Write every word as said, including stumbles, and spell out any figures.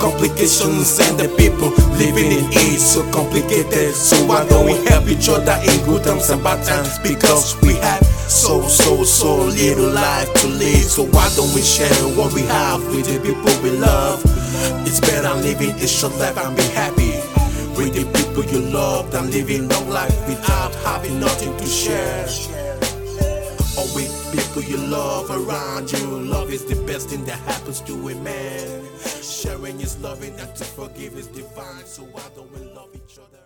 complications and the people living in it so complicated. So why don't we help each other in good times and bad times? Because we have so, so, so little life to live. So why don't we share what we have with the people we love? It's better living a short life and be happy with the people you love than living long life without having nothing to share. Or with people you love around you. Love is the best thing that happens to a man. Sharing is loving and to forgive is divine. So why don't we love each other?